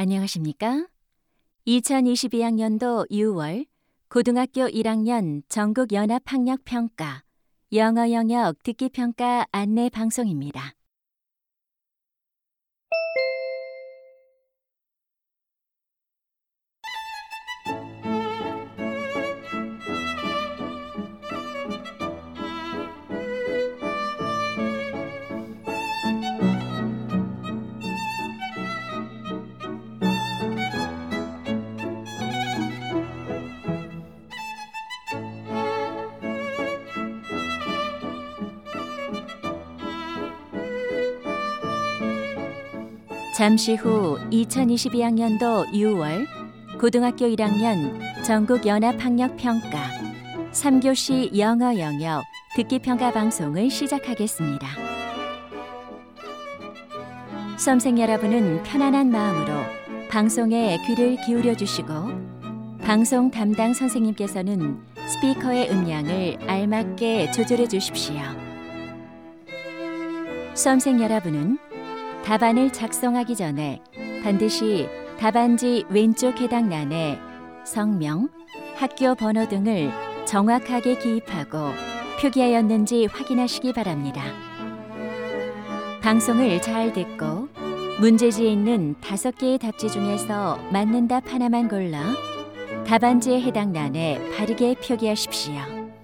안녕하십니까? 2022학년도 6월 고등학교 1학년 전국연합학력평가 영어 영역 듣기평가 안내 방송입니다. 잠시 후 2022학년도 6월 고등학교 1학년 전국연합학력평가 3교시 영어 영역 듣기평가 방송을 시작하겠습니다. 수험생 여러분은 편안한 마음으로 방송에 귀를 기울여 주시고 방송 담당 선생님께서는 스피커의 음량을 알맞게 조절해 주십시오. 수험생 여러분은 답안을 작성하기 전에 반드시 답안지 왼쪽 해당란에 성명, 학교 번호 등을 정확하게 기입하고 표기하였는지 확인하시기 바랍니다. 방송을 잘 듣고 문제지에 있는 5개의 답지 중에서 맞는 답 하나만 골라 답안지에 해당란에 바르게 표기하십시오.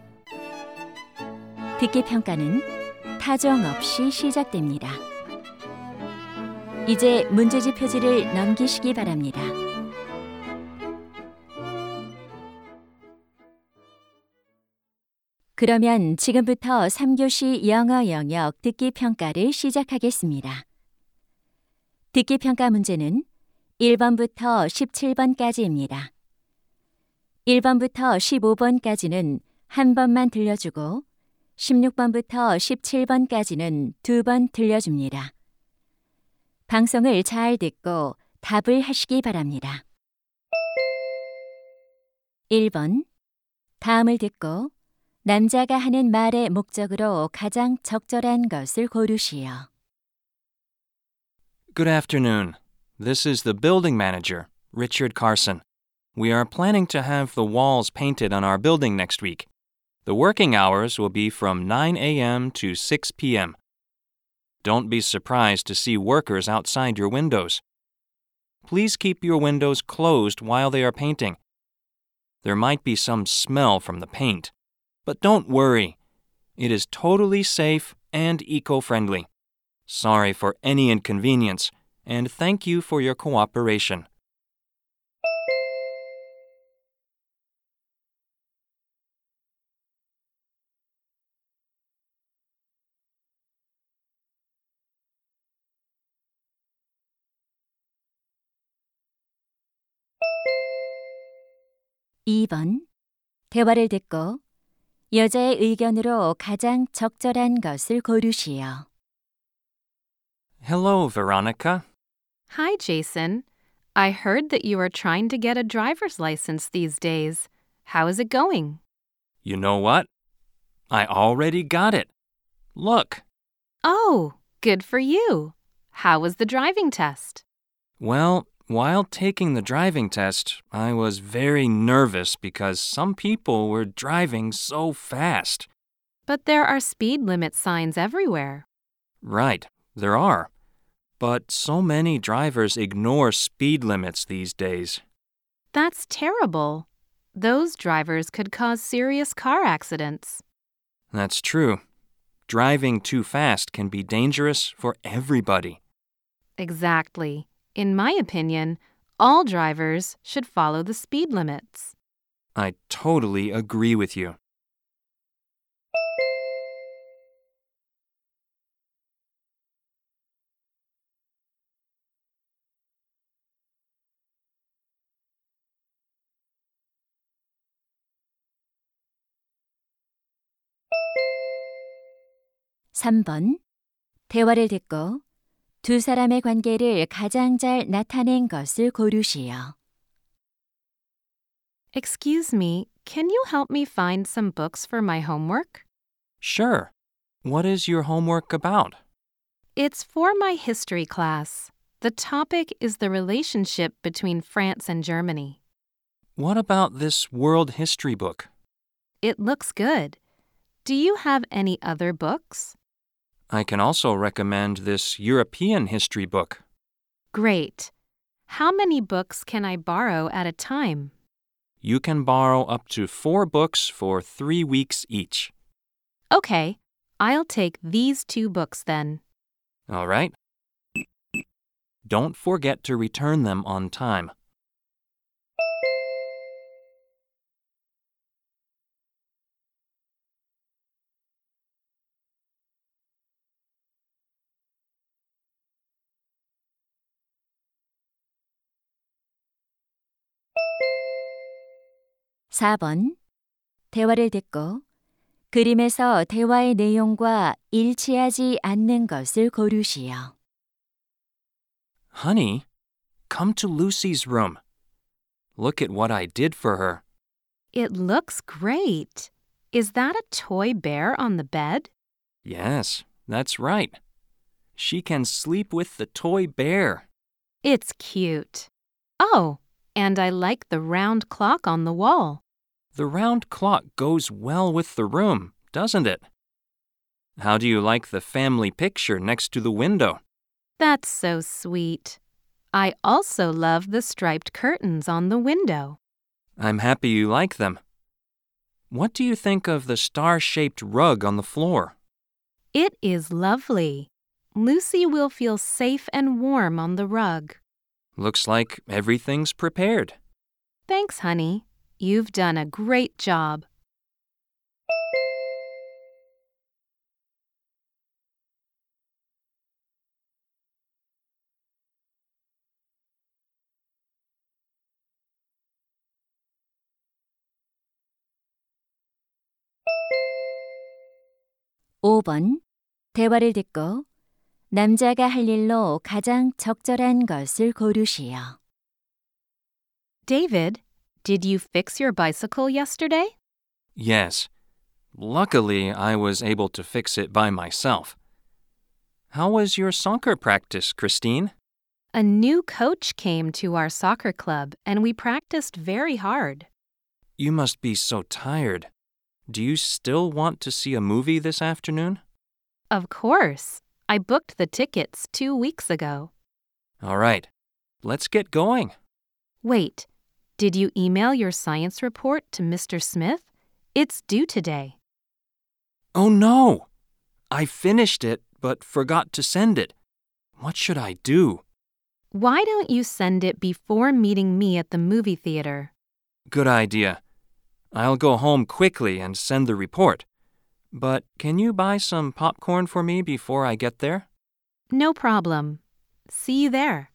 듣기평가는 타종 없이 시작됩니다. 이제 문제지 표지를 넘기시기 바랍니다. 그러면 지금부터 3교시 영어 영역 듣기평가를 시작하겠습니다. 듣기평가 문제는 1번부터 17번까지입니다. 1번부터 15번까지는 한 번만 들려주고 16번부터 17번까지는 2번 들려줍니다. 방송을 잘 듣고 답을 하시기 바랍니다. 1번. 다음을 듣고 남자가 하는 말의 목적으로 가장 적절한 것을 고르시오. Good afternoon. This is the building manager, Richard Carson. We are planning to have the walls painted on our building next week. The working hours will be from 9 a.m. to 6 p.m. Don't be surprised to see workers outside your windows. Please keep your windows closed while they are painting. There might be some smell from the paint, but don't worry. It is totally safe and eco-friendly. Sorry for any inconvenience, and thank you for your cooperation. (2번) 대화를 듣고 여자의 의견으로 가장 적절한 것을 고르시오. Hello, Veronica. Hi, Jason. I heard that you are trying to get a driver's license these days. How is it going? You know what? I already got it. Look. Oh, good for you. How was the driving test? Well, while taking the driving test, I was very nervous because some people were driving so fast. But there are speed limit signs everywhere. Right, there are. But so many drivers ignore speed limits these days. That's terrible. Those drivers could cause serious car accidents. That's true. Driving too fast can be dangerous for everybody. Exactly. In my opinion, all drivers should follow the speed limits. I totally agree with you. (3번) 대화를 듣고 두 사람의 관계를 가장 잘 나타낸 것을 고르시오. Excuse me, can you help me find some books for my homework? Sure. What is your homework about? It's for my history class. The topic is the relationship between France and Germany. What about this world history book? It looks good. Do you have any other books? I can also recommend this European history book. Great. How many books can I borrow at a time? You can borrow up to 4 books for 3 weeks each. Okay, I'll take these 2 books then. All right? Don't forget to return them on time. (4번) 대화를 듣고 그림에서 대화의 내용과 일치하지 않는 것을 고르시오. Honey, come to Lucy's room. Look at what I did for her. It looks great. Is that a toy bear on the bed? Yes, that's right. She can sleep with the toy bear. It's cute. Oh, and I like the round clock on the wall. The round clock goes well with the room, doesn't it? How do you like the family picture next to the window? That's so sweet. I also love the striped curtains on the window. I'm happy you like them. What do you think of the star-shaped rug on the floor? It is lovely. Lucy will feel safe and warm on the rug. Looks like everything's prepared. Thanks, honey. You've done a great job. (5번) 대화를 듣고 남자가 할 일로 가장 적절한 것을 고르시오. David, did you fix your bicycle yesterday? Yes. Luckily, I was able to fix it by myself. How was your soccer practice, Christine? A new coach came to our soccer club and we practiced very hard. You must be so tired. Do you still want to see a movie this afternoon? Of course. I booked the tickets 2 weeks ago. All right. Let's get going. Wait, did you email your science report to Mr. Smith? It's due today. Oh no! I finished it but forgot to send it. What should I do? Why don't you send it before meeting me at the movie theater? Good idea. I'll go home quickly and send the report. But can you buy some popcorn for me before I get there? No problem. See you there.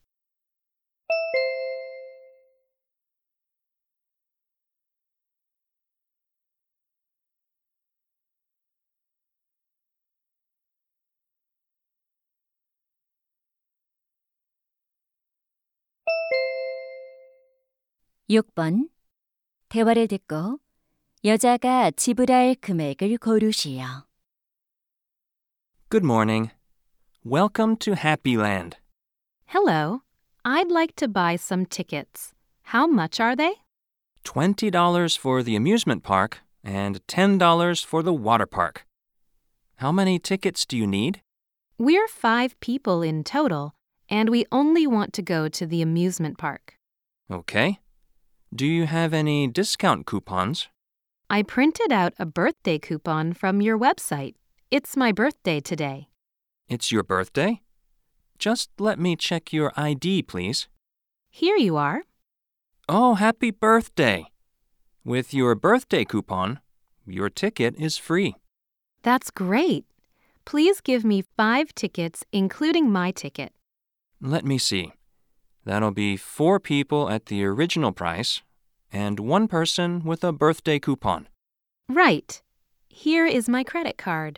(6번) 대화를 듣고 여자가 지불할 금액을 고르시오. Good morning. Welcome to Happy Land. Hello. I'd like to buy some tickets. How much are they? $20 for the amusement park and $10 for the water park. How many tickets do you need? We're 5 people in total, and we only want to go to the amusement park. Okay. Do you have any discount coupons? I printed out a birthday coupon from your website. It's my birthday today. It's your birthday? Just let me check your ID, please. Here you are. Oh, happy birthday! With your birthday coupon, your ticket is free. That's great. Please give me 5 tickets, including my ticket. Let me see. That'll be 4 people at the original price and 1 person with a birthday coupon. Right. Here is my credit card.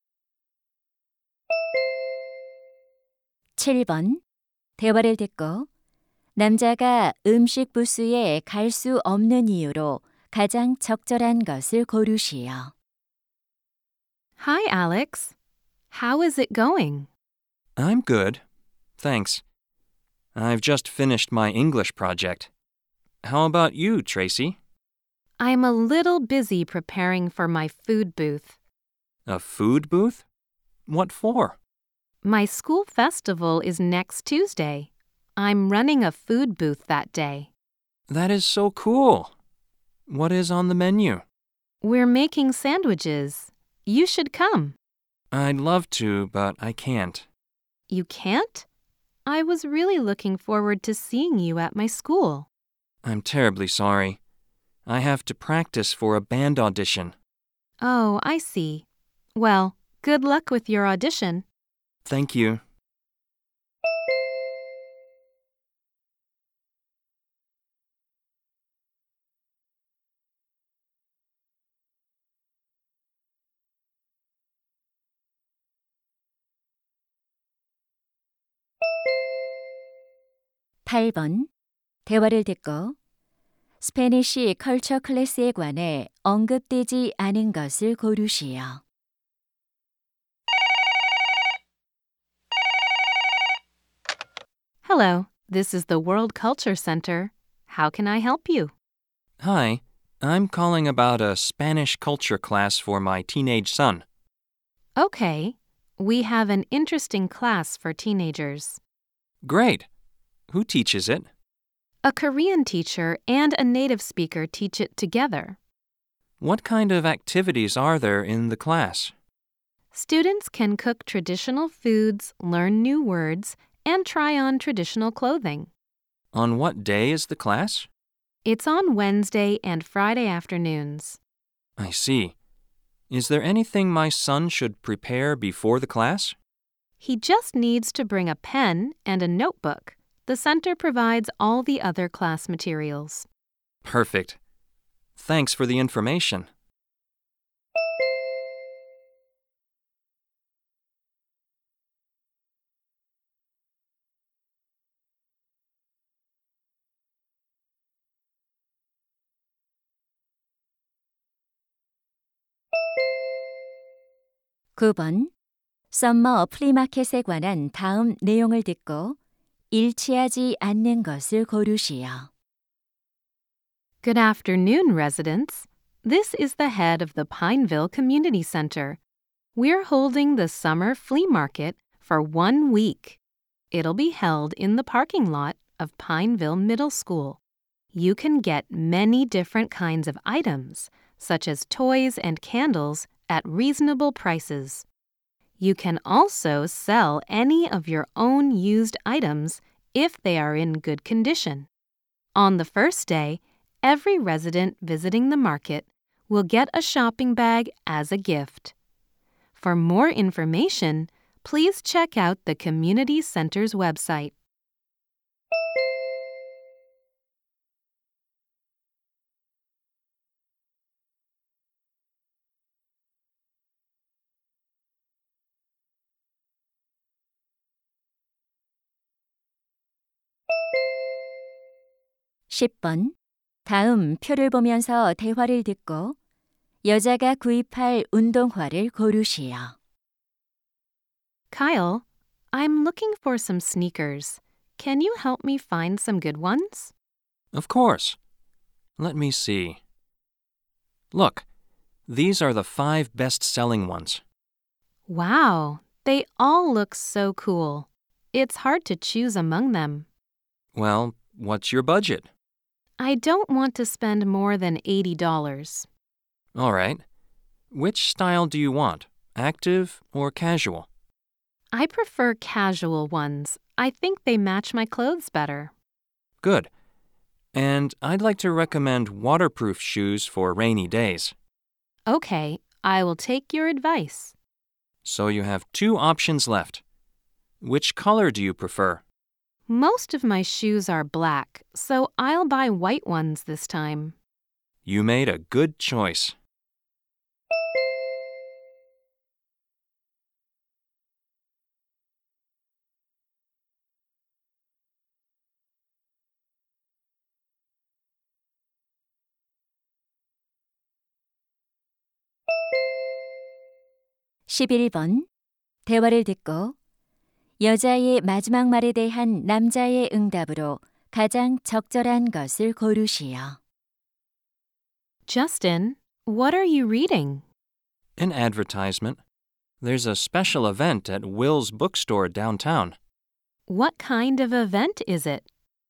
(7번) 대화를 듣고 남자가 음식 부스에 갈 수 없는 이유로 가장 적절한 것을 고르시오. Hi, Alex. How is it going? I'm good. Thanks. I've just finished my English project. How about you, Tracy? I'm a little busy preparing for my food booth. A food booth? What for? My school festival is next Tuesday. I'm running a food booth that day. That is so cool. What is on the menu? We're making sandwiches. You should come. I'd love to, but I can't. You can't? I was really looking forward to seeing you at my school. I'm terribly sorry. I have to practice for a band audition. Oh, I see. Well, good luck with your audition. Thank you. (8번) 대화를 듣고 스페니쉬 컬처 클래스에 관해 언급되지 않은 것을 고르시오. Hello, this is the World Culture Center. How can I help you? Hi, I'm calling about a Spanish culture class for my teenage son. Okay, we have an interesting class for teenagers. Great. Who teaches it? A Korean teacher and a native speaker teach it together. What kind of activities are there in the class? Students can cook traditional foods, learn new words, and try on traditional clothing. On what day is the class? It's on Wednesday and Friday afternoons. I see. Is there anything my son should prepare before the class? He just needs to bring a pen and a notebook. The center provides all the other class materials. Perfect. Thanks for the information. (9번) 썸머 플리마켓에 관한 다음 내용을 듣고 일치하지 않는 것을 고르시오. Good afternoon, residents. This is the head of the Pineville Community Center. We're holding the summer flea market for 1 week. It'll be held in the parking lot of Pineville Middle School. You can get many different kinds of items, such as toys and candles, at reasonable prices. You can also sell any of your own used items if they are in good condition. On the first day, every resident visiting the market will get a shopping bag as a gift. For more information, please check out the Community Center's website. (10번) 다음 표를 보면서 대화를 듣고 여자가 구입할 운동화를 고르시오. Kyle, I'm looking for some sneakers. Can you help me find some good ones? Of course. Let me see. Look, these are the 5 best-selling ones. Wow, they all look so cool. It's hard to choose among them. Well, what's your budget? I don't want to spend more than $80. All right. Which style do you want, active or casual? I prefer casual ones. I think they match my clothes better. Good. And I'd like to recommend waterproof shoes for rainy days. Okay, I will take your advice. So you have 2 options left. Which color do you prefer? Most of my shoes are black, so I'll buy white ones this time. You made a good choice. 11번. 대화를 듣고 여자의 마지막 말에 대한 남자의 응답으로 가장 적절한 것을 고르시오. Justin, what are you reading? An advertisement. There's a special event at Will's bookstore downtown. What kind of event is it?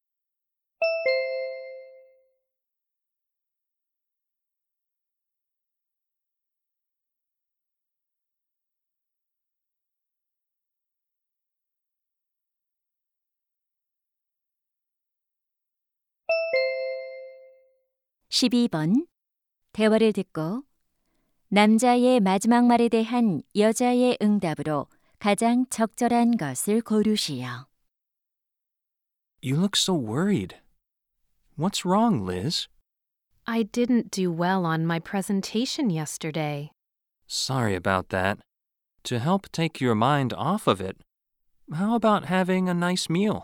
(12번) 대화를 듣고 남자의 마지막 말에 대한 여자의 응답으로 가장 적절한 것을 고르시오. You look so worried. What's wrong, Liz? I didn't do well on my presentation yesterday. Sorry about that. To help take your mind off of it, how about having a nice meal?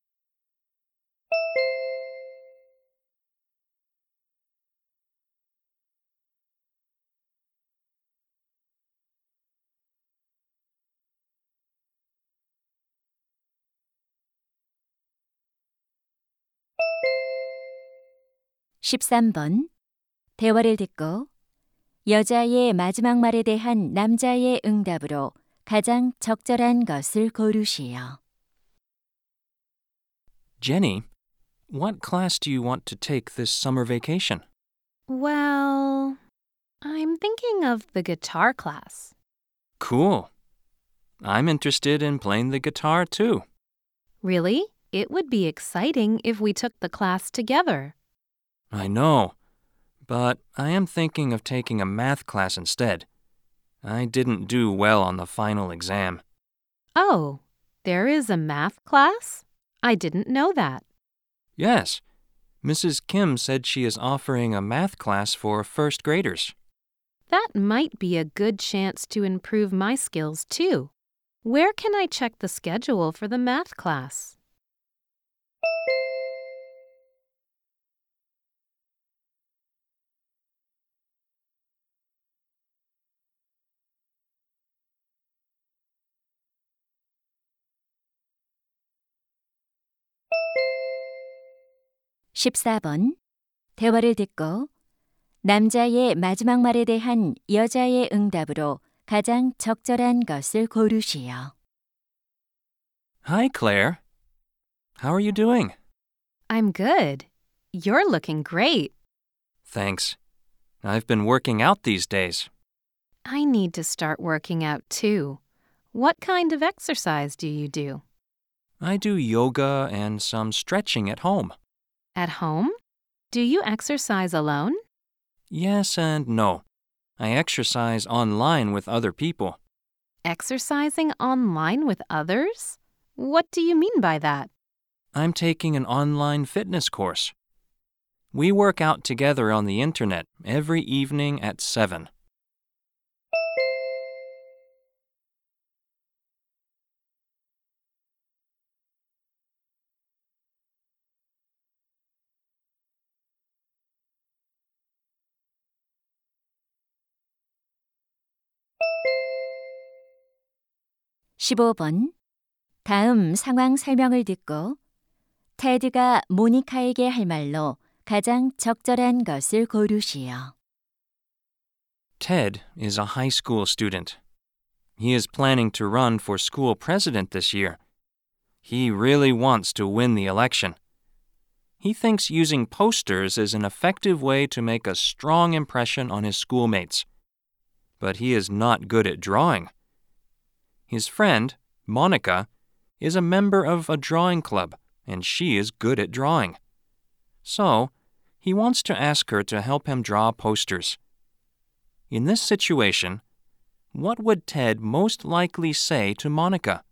(13번) 대화를 듣고 여자의 마지막 말에 대한 남자의 응답으로 가장 적절한 것을 고르시오. Jenny, what class do you want to take this summer vacation? Well, I'm thinking of the guitar class. Cool. I'm interested in playing the guitar too. Really? It would be exciting if we took the class together. I know, but I am thinking of taking a math class instead. I didn't do well on the final exam. Oh, there is a math class? I didn't know that. Yes, Mrs. Kim said she is offering a math class for first graders. That might be a good chance to improve my skills too. Where can I check the schedule for the math class? (14번) 대화를 듣고 남자의 마지막 말에 대한 여자의 응답으로 가장 적절한 것을 고르시오. Hi, Claire. How are you doing? I'm good. You're looking great. Thanks. I've been working out these days. I need to start working out too. What kind of exercise do you do? I do yoga and some stretching at home. At home? Do you exercise alone? Yes and no. I exercise online with other people. Exercising online with others? What do you mean by that? I'm taking an online fitness course. We work out together on the internet every evening at 7. (15번) 다음 상황 설명을 듣고 테드가 모니카에게 할 말로 가장 적절한 것을 고르시오. Ted is a high school student. He is planning to run for school president this year. He really wants to win the election. He thinks using posters is an effective way to make a strong impression on his schoolmates. But he is not good at drawing. His friend, Monica, is a member of a drawing club, and she is good at drawing. So, he wants to ask her to help him draw posters. In this situation, what would Ted most likely say to Monica?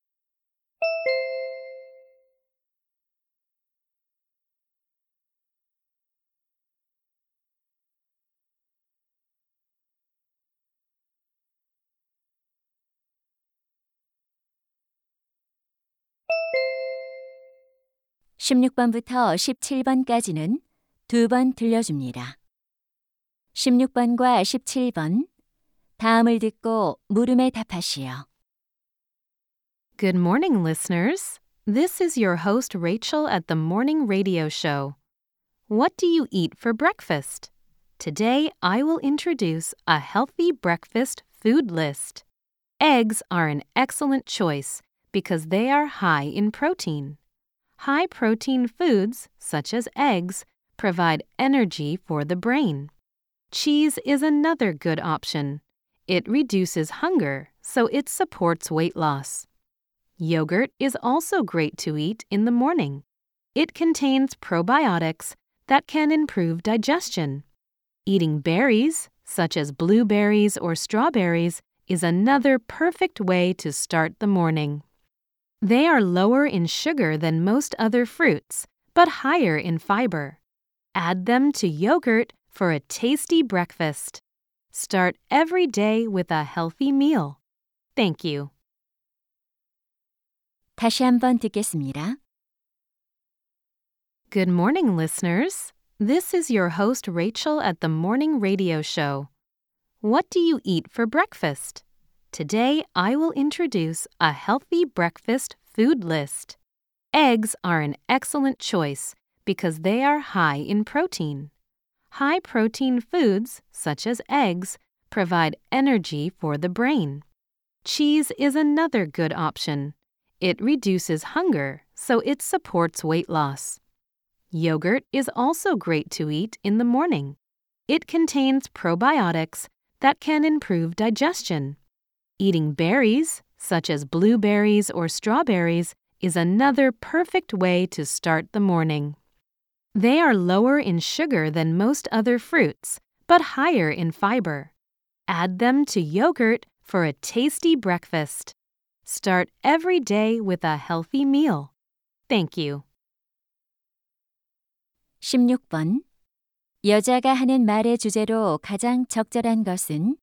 (16번부터 17번까지는 2번 들려줍니다. 16번과 17번 다음을 듣고 물음에 답하시오. Good morning, listeners. This is your host, Rachel, at the morning radio show. What do you eat for breakfast? Today, I will introduce a healthy breakfast food list. Eggs are an excellent choice because they are high in protein. High-protein foods, such as eggs, provide energy for the brain. Cheese is another good option. It reduces hunger, so it supports weight loss. Yogurt is also great to eat in the morning. It contains probiotics that can improve digestion. Eating berries, such as blueberries or strawberries, is another perfect way to start the morning. They are lower in sugar than most other fruits, but higher in fiber. Add them to yogurt for a tasty breakfast. Start every day with a healthy meal. Thank you. 다시 한번 듣겠습니다. Good morning, listeners. This is your host, Rachel, at the morning radio show. What do you eat for breakfast? Today, I will introduce a healthy breakfast food list. Eggs are an excellent choice because they are high in protein. High-protein foods, such as eggs, provide energy for the brain. Cheese is another good option. It reduces hunger, so it supports weight loss. Yogurt is also great to eat in the morning. It contains probiotics that can improve digestion. Eating berries, such as blueberries or strawberries, is another perfect way to start the morning. They are lower in sugar than most other fruits, but higher in fiber. Add them to yogurt for a tasty breakfast. Start every day with a healthy meal. Thank you. 16번. 여자가 하는 말의 주제로 가장 적절한 것은?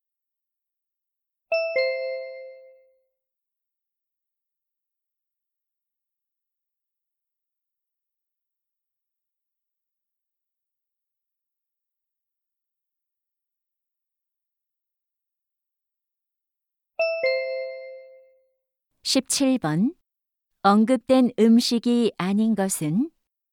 17번. 언급된 음식이 아닌 것은?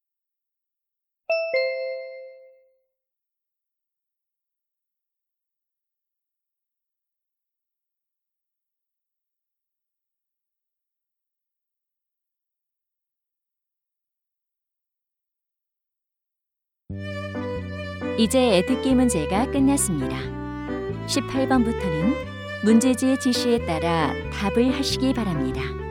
'이제 듣기 문제가 끝났습니다. 18번부터는 문제지의 지시에 따라 답을 하시기 바랍니다.